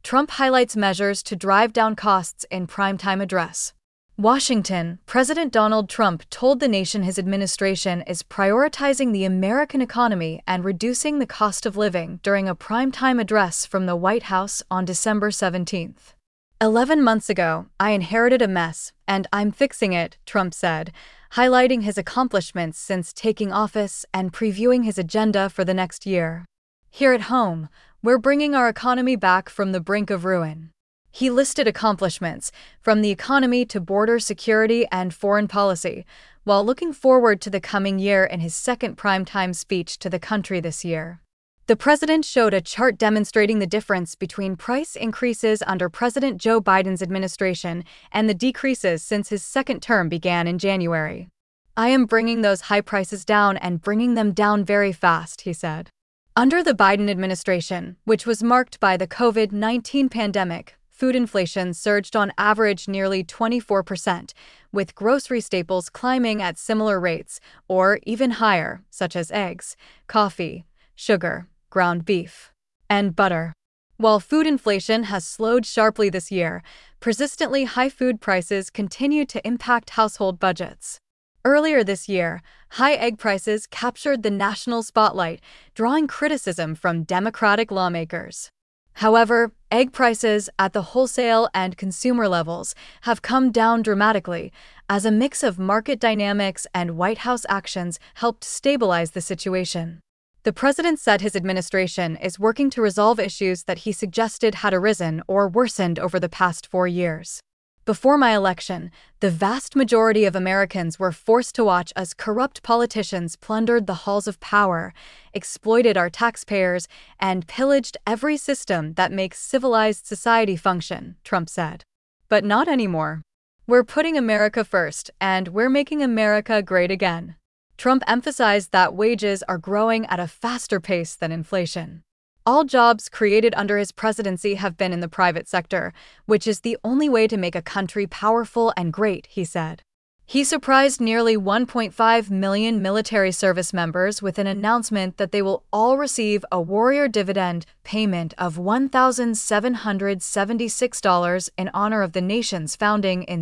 Trump highlights measures to drive down costs in primetime address. Washington, President Donald Trump told the nation his administration is prioritizing the American economy and reducing the cost of living during a primetime address from the White House on December 17th. 11 months ago, I inherited a mess, and I'm fixing it, Trump said, highlighting his accomplishments since taking office and previewing his agenda for the next year. Here at home, we're bringing our economy back from the brink of ruin. He listed accomplishments, from the economy to border security and foreign policy, while looking forward to the coming year in his second primetime speech to the country this year. The president showed a chart demonstrating the difference between price increases under President Joe Biden's administration and the decreases since his second term began in January. I am bringing those high prices down and bringing them down very fast, he said. Under the Biden administration, which was marked by the COVID-19 pandemic, food inflation surged on average nearly 24%, with grocery staples climbing at similar rates, or even higher, such as eggs, coffee, sugar, ground beef, and butter. While food inflation has slowed sharply this year, persistently high food prices continue to impact household budgets. Earlier this year, high egg prices captured the national spotlight, drawing criticism from Democratic lawmakers. However, egg prices at the wholesale and consumer levels have come down dramatically as a mix of market dynamics and White House actions helped stabilize the situation. The president said his administration is working to resolve issues that he suggested had arisen or worsened over the past 4 years. Before my election, the vast majority of Americans were forced to watch as corrupt politicians plundered the halls of power, exploited our taxpayers, and pillaged every system that makes civilized society function, Trump said. But not anymore. We're putting America first, and we're making America great again. Trump emphasized that wages are growing at a faster pace than inflation. All jobs created under his presidency have been in the private sector, which is the only way to make a country powerful and great, he said. He surprised nearly 1.5 million military service members with an announcement that they will all receive a warrior dividend payment of $1,776 in honor of the nation's founding in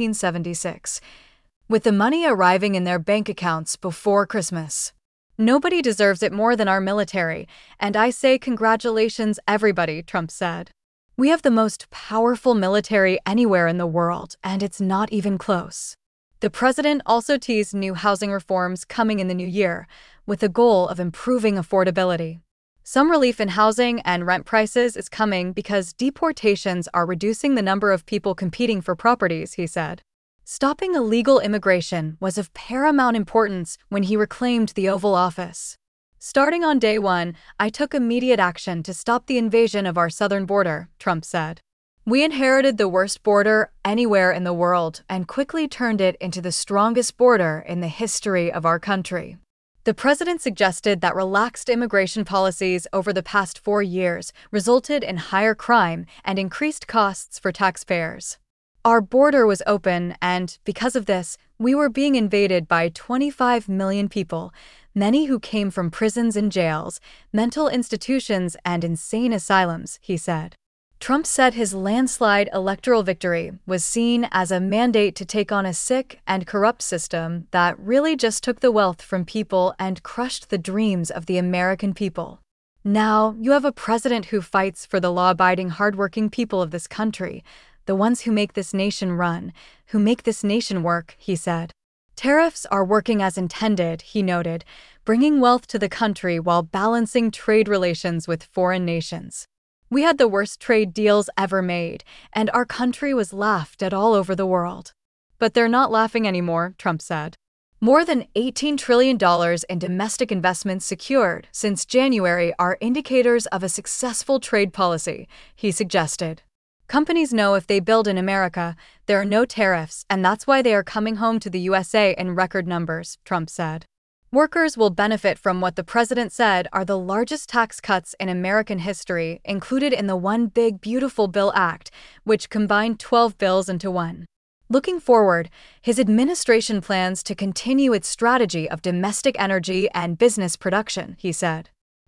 1776, with the money arriving in their bank accounts before Christmas. Nobody deserves it more than our military, and I say congratulations, everybody, Trump said. We have the most powerful military anywhere in the world, and it's not even close. The president also teased new housing reforms coming in the new year, with the goal of improving affordability. Some relief in housing and rent prices is coming because deportations are reducing the number of people competing for properties, he said. Stopping illegal immigration was of paramount importance when he reclaimed the Oval Office. Starting on day one, I took immediate action to stop the invasion of our southern border, Trump said. We inherited the worst border anywhere in the world and quickly turned it into the strongest border in the history of our country. The president suggested that relaxed immigration policies over the past 4 years resulted in higher crime and increased costs for taxpayers. Our border was open, and, because of this, we were being invaded by 25 million people, many who came from prisons and jails, mental institutions, and insane asylums, he said. Trump said his landslide electoral victory was seen as a mandate to take on a sick and corrupt system that really just took the wealth from people and crushed the dreams of the American people. Now, you have a president who fights for the law-abiding, hardworking people of this country, the ones who make this nation run, who make this nation work, he said. Tariffs are working as intended, he noted, bringing wealth to the country while balancing trade relations with foreign nations. We had the worst trade deals ever made, and our country was laughed at all over the world. But they're not laughing anymore, Trump said. More than $18 trillion in domestic investments secured since January are indicators of a successful trade policy, he suggested. Companies know if they build in America, there are no tariffs, and that's why they are coming home to the USA in record numbers, Trump said. Workers will benefit from what the president said are the largest tax cuts in American history, included in the One Big Beautiful Bill Act, which combined 12 bills into one. Looking forward, his administration plans to continue its strategy of domestic energy and business production, he said.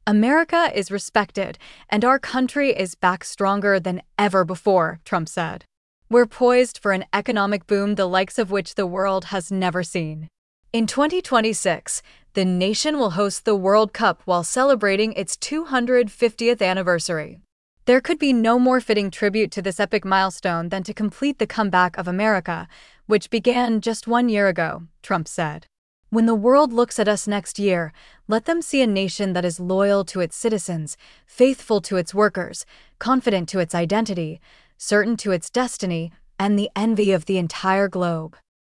America is respected, and our country is back stronger than ever before, Trump said. We're poised for an economic boom the likes of which the world has never seen. In 2026, the nation will host the World Cup while celebrating its 250th anniversary. There could be no more fitting tribute to this epic milestone than to complete the comeback of America, which began just 1 year ago, Trump said. When the world looks at us next year, let them see a nation that is loyal to its citizens, faithful to its workers, confident to its identity, certain to its destiny, and the envy of the entire globe.